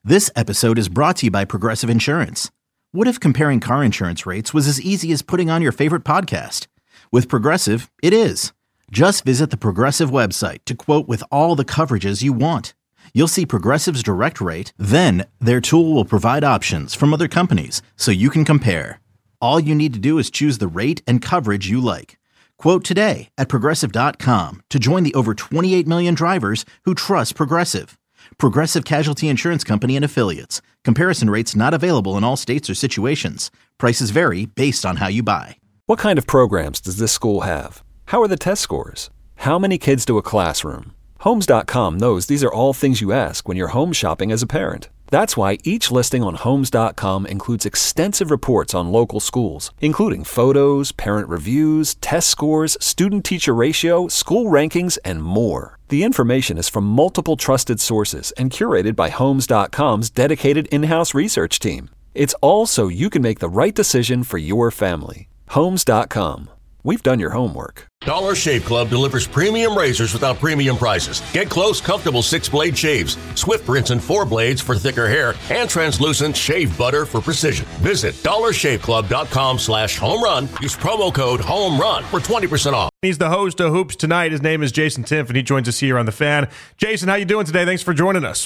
This episode is brought to you by Progressive Insurance. What if comparing car insurance rates was as easy as putting on your favorite podcast? With Progressive, it is. Just visit the Progressive website to quote with all the coverages you want. You'll see Progressive's direct rate, then their tool will provide options from other companies so you can compare. All you need to do is choose the rate and coverage you like. Quote today at Progressive.com to join the over 28 million drivers who trust Progressive. Progressive Casualty Insurance Company and Affiliates. Comparison rates not available in all states or situations. Prices vary based on how you buy. What kind of programs does this school have? How are the test scores? How many kids do a classroom? Homes.com knows these are all things you ask when you're home shopping as a parent. That's why each listing on Homes.com includes extensive reports on local schools, including photos, parent reviews, test scores, student-teacher ratio, school rankings, and more. The information is from multiple trusted sources and curated by Homes.com's dedicated in-house research team. It's all so you can make the right decision for your family. Homes.com. We've done your homework. Dollar Shave Club delivers premium razors without premium prices. Get close, comfortable 6-blade shaves, swift rinse and 4 blades for thicker hair, and translucent shave butter for precision. Visit dollarshaveclub.com/homerun. Use promo code HOMERUN for 20% off. He's the host of Hoops Tonight. His name is Jason Timpf, and he joins us here on The Fan. Jason, how you doing today? Thanks for joining us.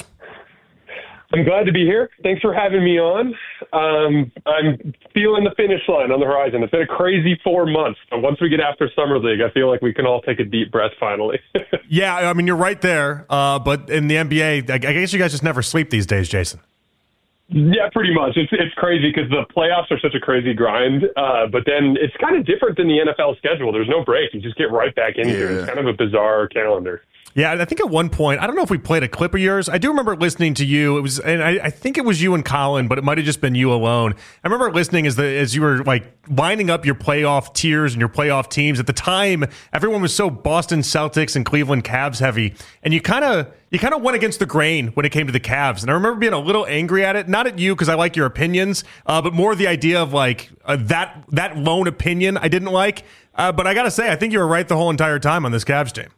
I'm glad to be here. Thanks for having me on. I'm feeling the finish line on the horizon. It's been a crazy 4 months. But once we get after Summer League, I feel like we can all take a deep breath finally. Yeah, I mean, you're right there. But in the NBA, I guess you guys just never sleep these days, Jason. Yeah, pretty much. It's crazy because the playoffs are such a crazy grind. But then it's kind of different than the NFL schedule. There's no break. You just get right back into it. It's kind of a bizarre calendar. Yeah, I think at one point, I don't know if we played a clip of yours. I do remember listening to you. It was, and I think it was you and Colin, but it might have just been you alone. I remember listening as you were like lining up your playoff tiers and your playoff teams. At the time, everyone was so Boston Celtics and Cleveland Cavs heavy, and you kind of went against the grain when it came to the Cavs. And I remember being a little angry at it, not at you because I like your opinions, but more the idea of like that lone opinion I didn't like. But I got to say, I think you were right the whole entire time on this Cavs team.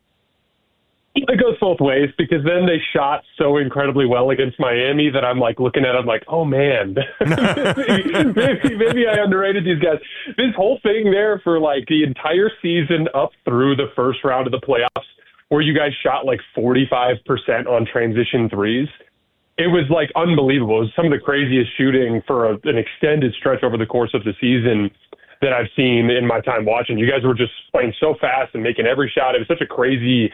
It goes both ways because then they shot so incredibly well against Miami that I'm like looking at it, I'm like, oh man, maybe I underrated these guys. This whole thing there for like the entire season up through the first round of the playoffs where you guys shot like 45% on transition threes. It was like unbelievable. It was some of the craziest shooting for an extended stretch over the course of the season that I've seen in my time watching. You guys were just playing so fast and making every shot. It was such a crazy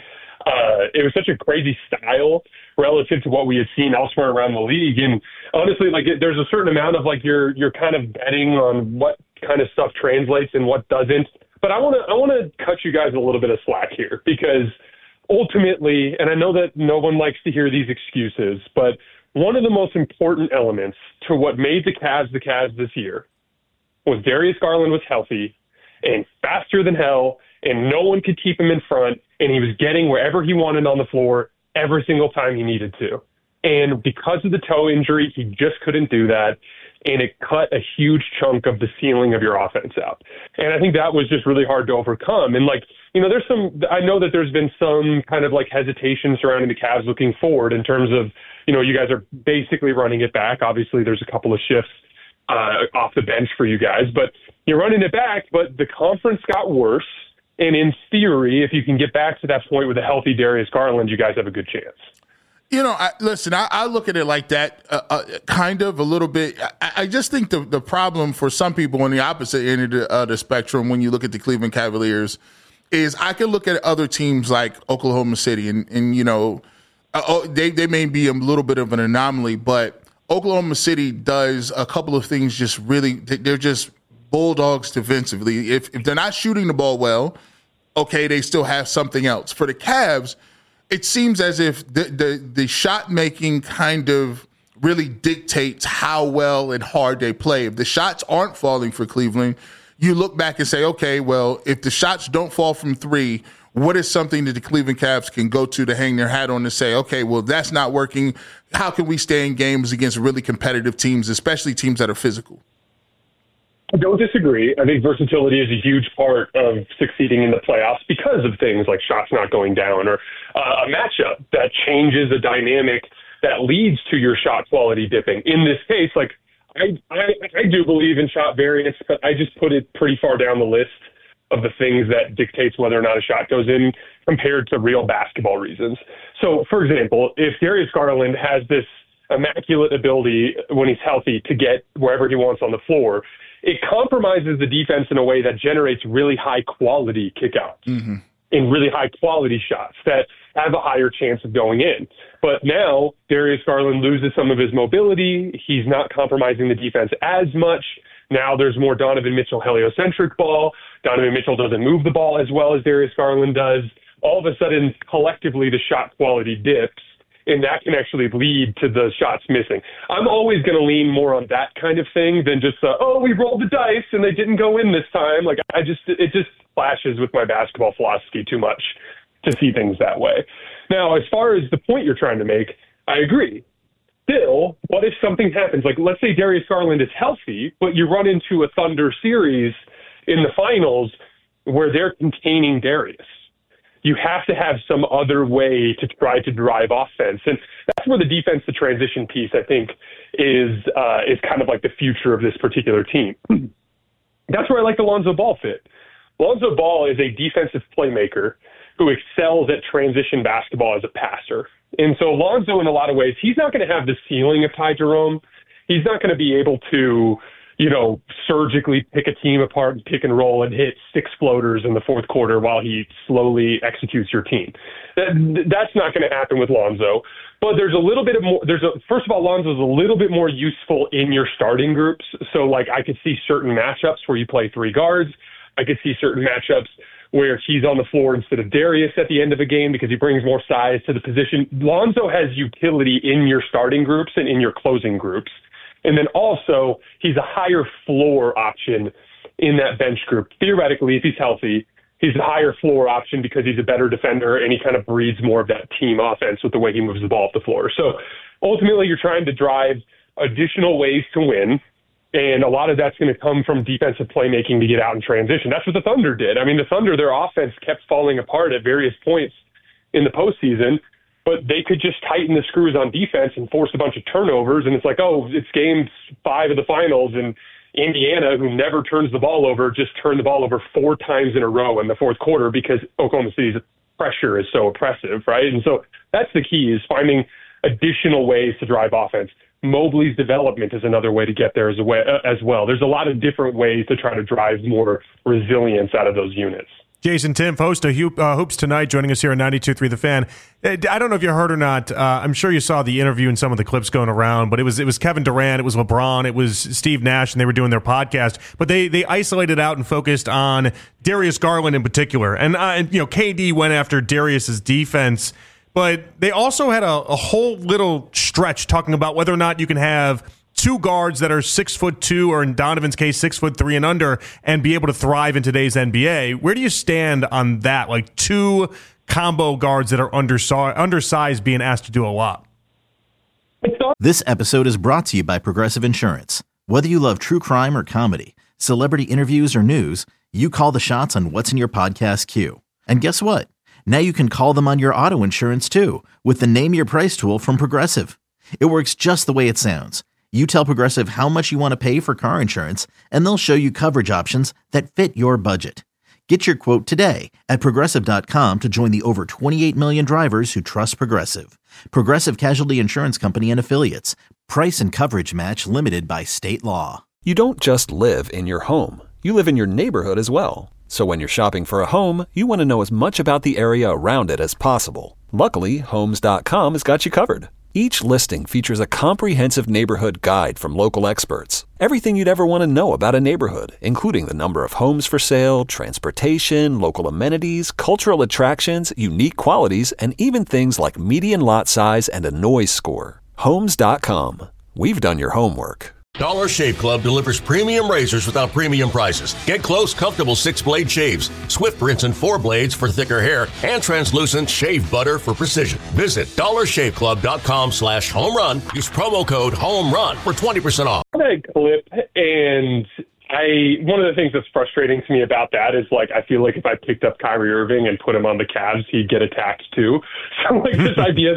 style relative to what we had seen elsewhere around the league. And honestly, like there's a certain amount of like you're kind of betting on what kind of stuff translates and what doesn't. But I want to cut you guys a little bit of slack here because ultimately, and I know that no one likes to hear these excuses, but one of the most important elements to what made the Cavs this year was Darius Garland was healthy and faster than hell, and no one could keep him in front, and he was getting wherever he wanted on the floor every single time he needed to. And because of the toe injury, he just couldn't do that, and it cut a huge chunk of the ceiling of your offense out. And I think that was just really hard to overcome. And, like, you know, I know that there's been some kind of, like, hesitation surrounding the Cavs looking forward in terms of, you know, you guys are basically running it back. Obviously, there's a couple of shifts off the bench for you guys, but you're running it back, but the conference got worse. And in theory, if you can get back to that point with a healthy Darius Garland, you guys have a good chance. You know, I look at it like that, kind of a little bit. I just think the problem for some people on the opposite end of the spectrum when you look at the Cleveland Cavaliers is I can look at other teams like Oklahoma City and you know, they may be a little bit of an anomaly, but Oklahoma City does a couple of things just really, they're just bulldogs defensively. If they're not shooting the ball well, okay, they still have something else. For the Cavs, it seems as if the shot making kind of really dictates how well and hard they play. If the shots aren't falling for Cleveland, you look back and say, okay, well, if the shots don't fall from three, what is something that the Cleveland Cavs can go to hang their hat on to say, okay, well, that's not working. How can we stay in games against really competitive teams, especially teams that are physical? I don't disagree. I think versatility is a huge part of succeeding in the playoffs because of things like shots not going down or a matchup that changes a dynamic that leads to your shot quality dipping. In this case, like I do believe in shot variance, but I just put it pretty far down the list of the things that dictates whether or not a shot goes in compared to real basketball reasons. So, for example, if Darius Garland has this immaculate ability when he's healthy to get wherever he wants on the floor, it compromises the defense in a way that generates really high-quality kickouts and really high-quality shots that have a higher chance of going in. But now Darius Garland loses some of his mobility. He's not compromising the defense as much. Now there's more Donovan Mitchell heliocentric ball. Donovan Mitchell doesn't move the ball as well as Darius Garland does. All of a sudden, collectively, the shot quality dips, and that can actually lead to the shots missing. I'm always going to lean more on that kind of thing than just, we rolled the dice and they didn't go in this time. Like, it just clashes with my basketball philosophy too much to see things that way. Now, as far as the point you're trying to make, I agree. Still, what if something happens? Like, let's say Darius Garland is healthy, but you run into a Thunder series in the finals where they're containing Darius. You have to have some other way to try to drive offense. And that's where the defense to transition piece, I think, is kind of like the future of this particular team. That's where I like the Lonzo Ball fit. Lonzo Ball is a defensive playmaker who excels at transition basketball as a passer. And so Lonzo, in a lot of ways, he's not going to have the ceiling of Ty Jerome. He's not going to be able to, surgically pick a team apart and pick and roll and hit 6 floaters in the fourth quarter while he slowly executes your team. That's not going to happen with Lonzo. But there's a little bit of more. First of all, Lonzo's a little bit more useful in your starting groups. So, like, I could see certain matchups where you play 3 guards. I could see certain matchups where he's on the floor instead of Darius at the end of a game because he brings more size to the position. Lonzo has utility in your starting groups and in your closing groups. And then also, he's a higher floor option in that bench group. Theoretically, if he's healthy, he's a higher floor option because he's a better defender and he kind of breeds more of that team offense with the way he moves the ball off the floor. So ultimately, you're trying to drive additional ways to win. And a lot of that's going to come from defensive playmaking to get out in transition. That's what the Thunder did. I mean, the Thunder, their offense kept falling apart at various points in the postseason, but they could just tighten the screws on defense and force a bunch of turnovers. And it's like, it's game 5 of the finals, and Indiana, who never turns the ball over, just turned the ball over 4 times in a row in the fourth quarter because Oklahoma City's pressure is so oppressive, right? And so that's the key, is finding additional ways to drive offense. Mobley's development is another way to get there as well. There's a lot of different ways to try to drive more resilience out of those units. Jason Timpf, host of Hoops Tonight, joining us here on 92.3 The Fan. I don't know if you heard or not. I'm sure you saw the interview and some of the clips going around, but it was Kevin Durant, it was LeBron, it was Steve Nash, and they were doing their podcast. But they isolated out and focused on Darius Garland in particular. And KD went after Darius's defense, but they also had a whole little stretch talking about whether or not you can have 2 guards that are 6'2", or in Donovan's case, 6'3" and under, and be able to thrive in today's NBA. Where do you stand on that? Like 2 combo guards that are undersized being asked to do a lot. This episode is brought to you by Progressive Insurance. Whether you love true crime or comedy, celebrity interviews or news, you call the shots on what's in your podcast queue. And guess what? Now you can call them on your auto insurance too, with the Name Your Price tool from Progressive. It works just the way it sounds. You tell Progressive how much you want to pay for car insurance, and they'll show you coverage options that fit your budget. Get your quote today at Progressive.com to join the over 28 million drivers who trust Progressive. Progressive Casualty Insurance Company and Affiliates. Price and coverage match limited by state law. You don't just live in your home. You live in your neighborhood as well. So when you're shopping for a home, you want to know as much about the area around it as possible. Luckily, Homes.com has got you covered. Each listing features a comprehensive neighborhood guide from local experts. Everything you'd ever want to know about a neighborhood, including the number of homes for sale, transportation, local amenities, cultural attractions, unique qualities, and even things like median lot size and a noise score. Homes.com. We've done your homework. Dollar Shave Club delivers premium razors without premium prices. Get close, comfortable 6-blade shaves, Swift rinse and 4 blades for thicker hair, and translucent shave butter for precision. Visit dollarshaveclub.com/homerun. Use promo code HOMERUN for 20% off. That clip, and One of the things that's frustrating to me about that is, like, I feel like if I picked up Kyrie Irving and put him on the Cavs, he'd get attacked too. So, like, this idea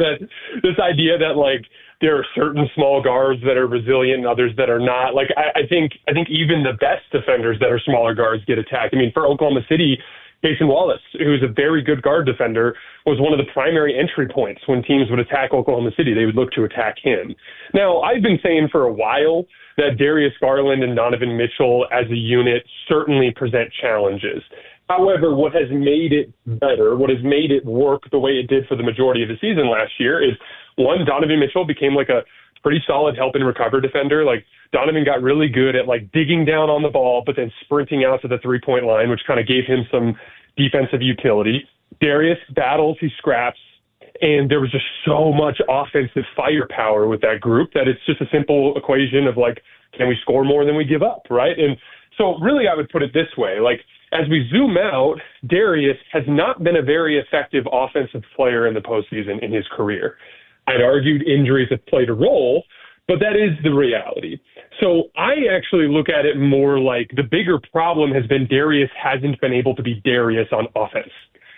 that like there are certain small guards that are resilient and others that are not. Like, I think even the best defenders that are smaller guards get attacked. I mean, for Oklahoma City, Jason Wallace, who is a very good guard defender, was one of the primary entry points when teams would attack Oklahoma City. They would look to attack him. Now, I've been saying for a while that Darius Garland and Donovan Mitchell as a unit certainly present challenges. However, what has made it better, what has made it work the way it did for the majority of the season last year is, one, Donovan Mitchell became like a pretty solid help and recover defender. Like, Donovan got really good at like digging down on the ball, but then sprinting out to the 3-point line, which kind of gave him some defensive utility. Darius battles, he scraps, and there was just so much offensive firepower with that group that it's just a simple equation of like, can we score more than we give up, right? And so really I would put it this way, like, as we zoom out, Darius has not been a very effective offensive player in the postseason in his career. I'd argued injuries have played a role, but that is the reality. So I actually look at it more like the bigger problem has been Darius hasn't been able to be Darius on offense.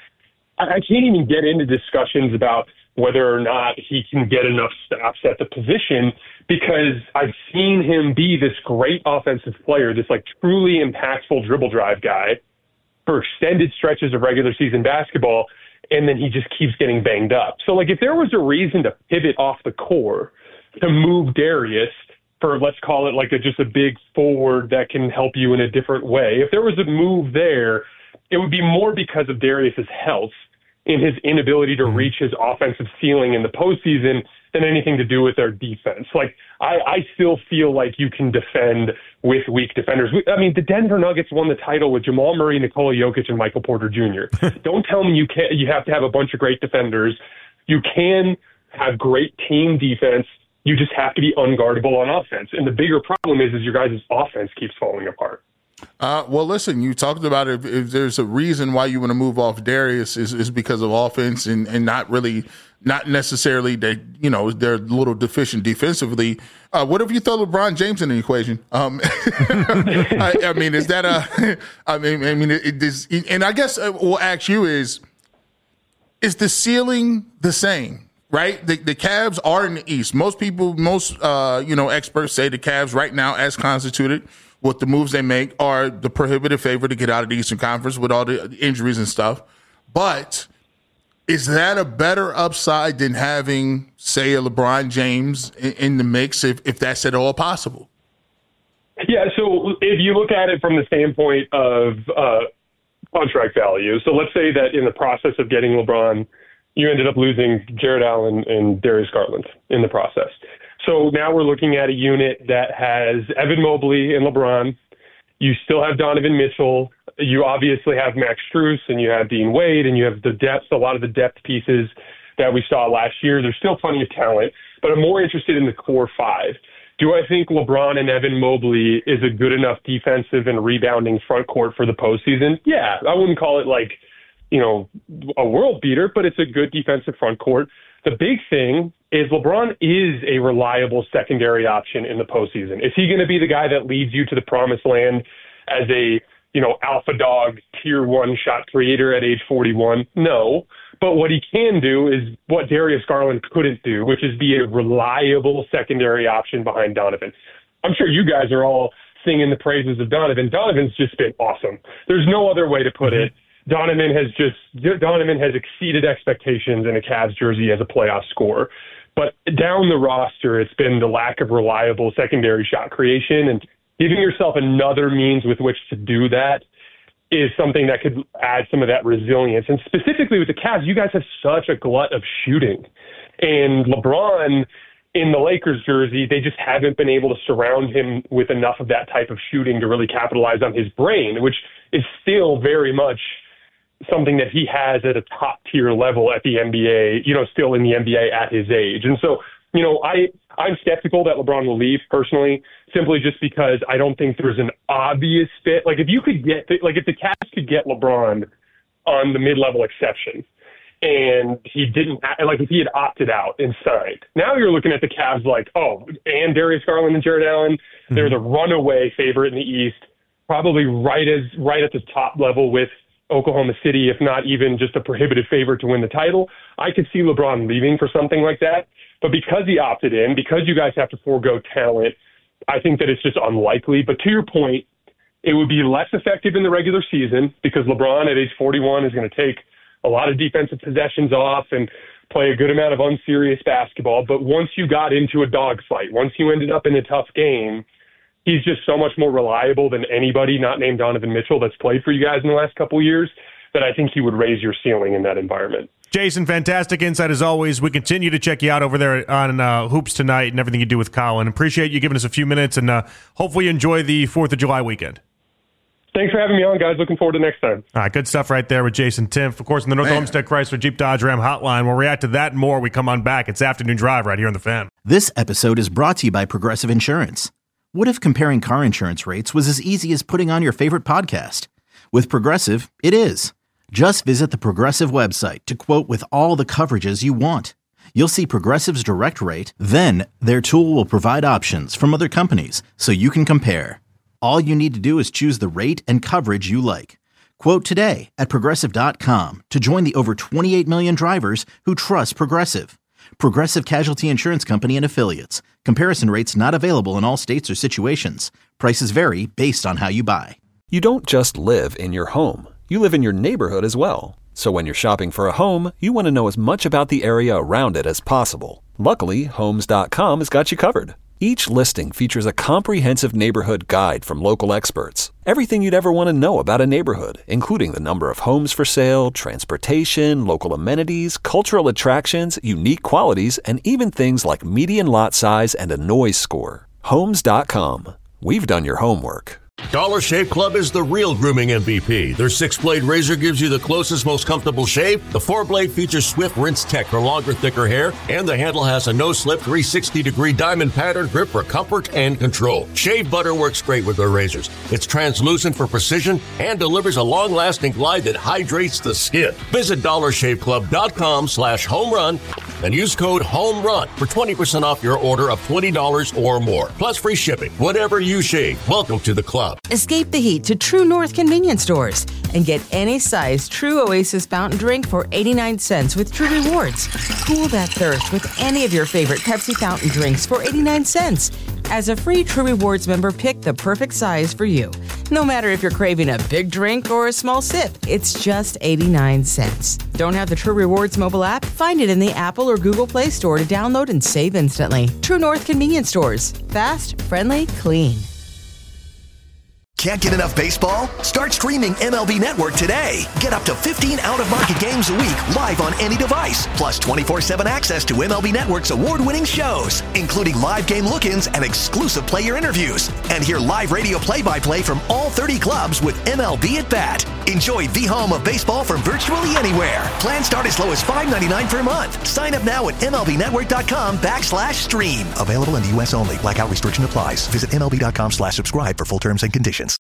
I can't even get into discussions about whether or not he can get enough stops at the position because I've seen him be this great offensive player, this like truly impactful dribble drive guy for extended stretches of regular season basketball, and then he just keeps getting banged up. So like if there was a reason to pivot off the core to move Darius for, let's call it like just a big forward that can help you in a different way, if there was a move there, it would be more because of Darius's health in his inability to reach his offensive ceiling in the postseason than anything to do with their defense. Like, I still feel like you can defend with weak defenders. I mean, the Denver Nuggets won the title with Jamal Murray, Nikola Jokic, and Michael Porter Jr. Don't tell me you have to have a bunch of great defenders. You can have great team defense. You just have to be unguardable on offense. And the bigger problem is your guys' offense keeps falling apart. Well, listen, you talked about it. If there's a reason why you want to move off Darius is because of offense and not necessarily that, you know, they're a little deficient defensively. What if you throw LeBron James in the equation? I mean, is that and I guess we'll ask you is the ceiling the same? Right? The Cavs are in the East. Most experts say the Cavs right now, as constituted, with the moves they make, are the prohibitive favorite to get out of the Eastern Conference with all the injuries and stuff. But is that a better upside than having, say, a LeBron James in the mix, if that's at all possible? Yeah, so if you look at it from the standpoint of contract value, so let's say that in the process of getting LeBron, you ended up losing Jared Allen and Darius Garland in the process. So now we're looking at a unit that has Evan Mobley and LeBron. You still have Donovan Mitchell. You obviously have Max Strus, and you have Dean Wade, and you have the depth, a lot of the depth pieces that we saw last year. There's still plenty of talent, but I'm more interested in the core five. Do I think LeBron and Evan Mobley is a good enough defensive and rebounding front court for the postseason? Yeah, I wouldn't call it like, you know, a world beater, but it's a good defensive front court. The big thing is LeBron is a reliable secondary option in the postseason. Is he going to be the guy that leads you to the promised land as a, you know, alpha dog tier 1 shot creator at age 41? No. But what he can do is what Darius Garland couldn't do, which is be a reliable secondary option behind Donovan. I'm sure you guys are all singing the praises of Donovan. Donovan's just been awesome. There's no other way to put it. Donovan has exceeded expectations in a Cavs jersey as a playoff scorer. But down the roster, it's been the lack of reliable secondary shot creation, and giving yourself another means with which to do that is something that could add some of that resilience. And specifically with the Cavs, you guys have such a glut of shooting. And LeBron in the Lakers jersey, they just haven't been able to surround him with enough of that type of shooting to really capitalize on his brain, which is still very much something that he has at a top tier level at the NBA, you know, still in the NBA at his age. And so, you know, I'm skeptical that LeBron will leave personally, simply just because I don't think there's an obvious fit. Like if the Cavs could get LeBron on the mid-level exception and if he had opted out and signed, now you're looking at the Cavs like, oh, and Darius Garland and Jared Allen, they're the runaway favorite in the East. probably right at the top level with Oklahoma City, if not even just a prohibitive favorite to win the title. I could see LeBron leaving for something like that. But because he opted in, because you guys have to forego talent, I think that it's just unlikely. But to your point, it would be less effective in the regular season because LeBron at age 41 is going to take a lot of defensive possessions off and play a good amount of unserious basketball. But once you got into a dogfight, once you ended up in a tough game, he's just so much more reliable than anybody not named Donovan Mitchell that's played for you guys in the last couple of years that I think he would raise your ceiling in that environment. Jason, fantastic insight as always. We continue to check you out over there on Hoops Tonight and everything you do with Colin. Appreciate you giving us a few minutes, and hopefully you enjoy the 4th of July weekend. Thanks for having me on, guys. Looking forward to next time. All right, good stuff right there with Jason Timpf. Of course, in the North Olmsted Chrysler Jeep Dodge Ram hotline. We'll react to that and more when we come on back. It's Afternoon Drive right here on The Fan. This episode is brought to you by Progressive Insurance. What if comparing car insurance rates was as easy as putting on your favorite podcast? With Progressive, it is. Just visit the Progressive website to quote with all the coverages you want. You'll see Progressive's direct rate, then their tool will provide options from other companies so you can compare. All you need to do is choose the rate and coverage you like. Quote today at Progressive.com to join the over 28 million drivers who trust Progressive. Progressive Casualty Insurance Company and Affiliates. Comparison rates not available in all states or situations. Prices vary based on how you buy. You don't just live in your home. You live in your neighborhood as well. So when you're shopping for a home, you want to know as much about the area around it as possible. Luckily, Homes.com has got you covered. Each listing features a comprehensive neighborhood guide from local experts. Everything you'd ever want to know about a neighborhood, including the number of homes for sale, transportation, local amenities, cultural attractions, unique qualities, and even things like median lot size and a noise score. Homes.com. We've done your homework. Dollar Shave Club is the real grooming MVP. Their 6-blade razor gives you the closest, most comfortable shave. The 4-blade features swift rinse tech for longer, thicker hair. And the handle has a no-slip 360-degree diamond pattern grip for comfort and control. Shave butter works great with their razors. It's translucent for precision and delivers a long-lasting glide that hydrates the skin. Visit DollarShaveClub.com/homerun and use code HOMERUN for 20% off your order of $20 or more. Plus free shipping. Whatever you shave, welcome to the club. Escape the heat to True North convenience stores and get any size True Oasis fountain drink for 89 cents with True Rewards. Cool that thirst with any of your favorite Pepsi fountain drinks for 89 cents. As a free True Rewards member, pick the perfect size for you. No matter if you're craving a big drink or a small sip, it's just 89 cents. Don't have the True Rewards mobile app? Find it in the Apple or Google Play Store to download and save instantly. True North convenience stores. Fast, friendly, clean. Can't get enough baseball? Start streaming MLB Network today. Get up to 15 out-of-market games a week live on any device, plus 24/7 access to MLB Network's award-winning shows, including live game look-ins and exclusive player interviews. And hear live radio play-by-play from all 30 clubs with MLB at Bat. Enjoy the home of baseball from virtually anywhere. Plans start as low as $5.99 per month. Sign up now at MLBnetwork.com/stream. Available in the U.S. only. Blackout restriction applies. Visit MLB.com/subscribe for full terms and conditions.